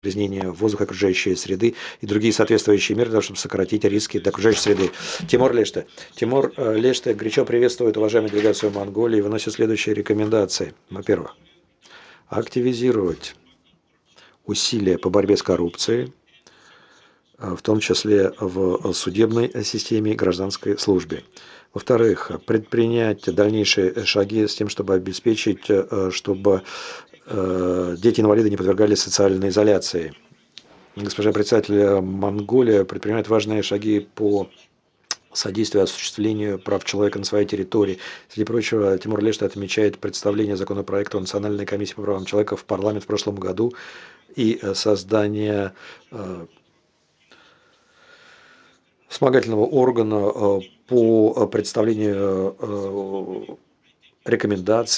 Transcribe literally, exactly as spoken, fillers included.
загрязнения воздуха, окружающей среды и другие соответствующие меры, для того, чтобы сократить риски для окружающей среды. Тимур Леште. Тимур э, Леште горячо приветствует уважаемую делегацию Монголии и выносит следующие рекомендации. Во-первых, активизировать усилия по борьбе с коррупцией, в том числе в судебной системе и гражданской службе. Во-вторых, предпринять дальнейшие шаги с тем, чтобы обеспечить, чтобы дети-инвалиды не подвергались социальной изоляции. Госпожа председатель, Монголия предпринимает важные шаги по содействию осуществлению прав человека на своей территории. Среди прочего, Тимур Леште отмечает представление законопроекта о Национальной комиссии по правам человека в парламент в прошлом году и создание вспомогательного органа по представлению рекомендаций